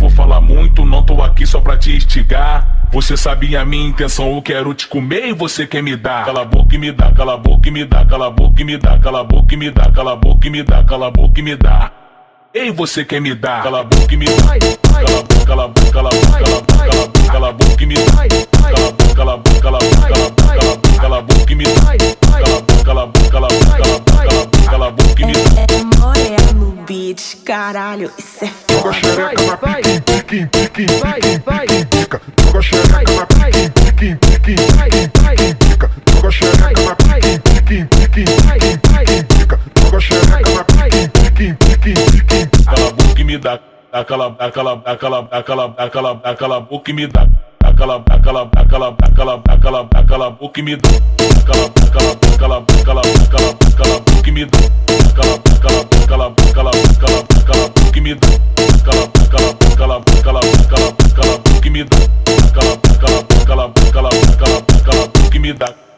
vou falar muito, não tô aqui só pra te instigar. Você sabe a minha intenção, eu quero te comer e você quer me dar. Cala a boca e me dá, cala a boca e me dá, cala a boca e me dá, cala a boca e me dá, cala a boca e me dá, cala a boca e me dá. Ei, você quer me dar? Cala a boca e me dá. Cala a boca, cala a boca, cala a boca, cala a boca e me dá. Cala a boca, cala a boca, cala a boca, cala a boca e me dá. Cala a boca, cala a boca, cala a boca, cala a boca e me dá. É Moré no beat, caralho, isso é Joga a foda. xereca na piquim, piquim, piquim, piquim, piquim, pica. Joga a xereca na piquim, piquim, piquim, piquim, piquim, pica. Joga a xereca na piquim, piquim, piquim, piquim, piquim, pica. Joga a xereca na piquim, piquim, piquim, piquim. Cala a boca e me dá. Aquela boca e me dá. Aquela boca e me dá. Aquela boca e me dá. Aquela boca e me dá. Aquela boca e me dá. Aquela boca e me dá.